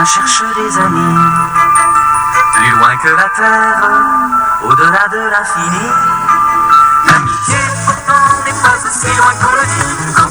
chacun cherche des amis, plus loin que la terre, au-delà de l'infini. L'amitié pourtant n'est pas aussi loin qu'on le dit.